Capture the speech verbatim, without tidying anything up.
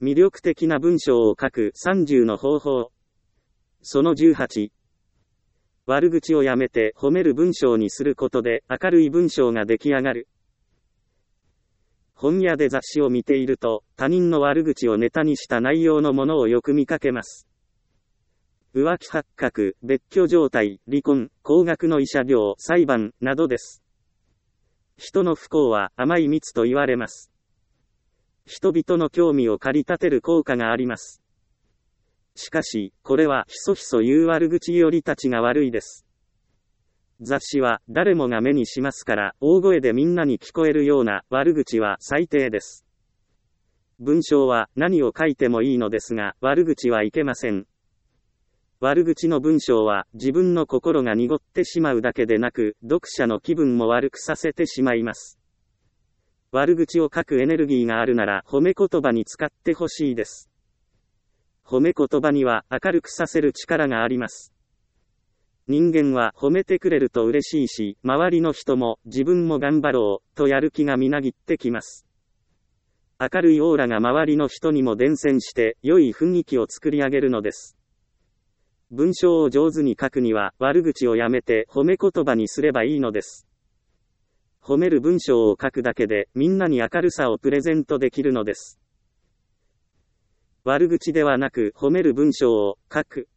魅力的な文章を書くさんじゅうの方法。そのじゅうはち。悪口をやめて褒める文章にすることで明るい文章が出来上がる。本屋で雑誌を見ていると、他人の悪口をネタにした内容のものをよく見かけます。浮気発覚、別居状態、離婚、高額の慰謝料、裁判、などです。人の不幸は甘い蜜と言われます。人々の興味を駆り立てる効果があります。しかし、これはひそひそ言う悪口よりたちが悪いです。雑誌は誰もが目にしますから、大声でみんなに聞こえるような悪口は最低です。文章は何を書いてもいいのですが、悪口はいけません。悪口の文章は自分の心が濁ってしまうだけでなく、読者の気分も悪くさせてしまいます。悪口を書くエネルギーがあるなら褒め言葉に使ってほしいです。褒め言葉には明るくさせる力があります。人間は褒めてくれると嬉しいし、周りの人も自分も頑張ろうとやる気がみなぎってきます。明るいオーラが周りの人にも伝染して良い雰囲気を作り上げるのです。文章を上手に書くには悪口をやめて褒め言葉にすればいいのです。褒める文章を書くだけでみんなに明るさをプレゼントできるのです。悪口ではなく褒める文章を書く。